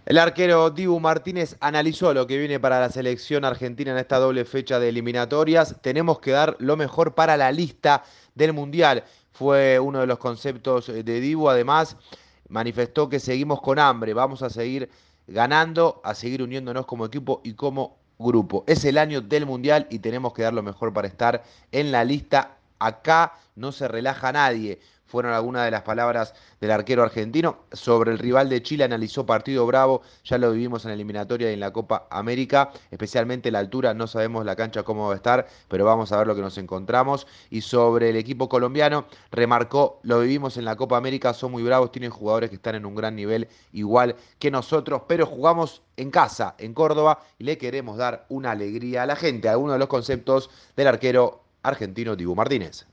El arquero Dibu Martínez analizó lo que viene para la selección argentina en esta doble fecha de eliminatorias. Tenemos que dar lo mejor para la lista del Mundial. Fue uno de los conceptos de Dibu. Además, manifestó que seguimos con hambre. Vamos a seguir ganando, a seguir uniéndonos como equipo y como grupo. Es el año del Mundial y tenemos que dar lo mejor para estar en la lista. Acá no se relaja nadie. Fueron algunas de las palabras del arquero argentino. Sobre el rival de Chile analizó partido bravo, ya lo vivimos en la eliminatoria y en la Copa América, especialmente la altura, no sabemos la cancha cómo va a estar, pero vamos a ver lo que nos encontramos. Y sobre el equipo colombiano, remarcó, lo vivimos en la Copa América, son muy bravos, tienen jugadores que están en un gran nivel igual que nosotros, pero jugamos en casa, en Córdoba, y le queremos dar una alegría a la gente, algunos de los conceptos del arquero argentino Dibu Martínez.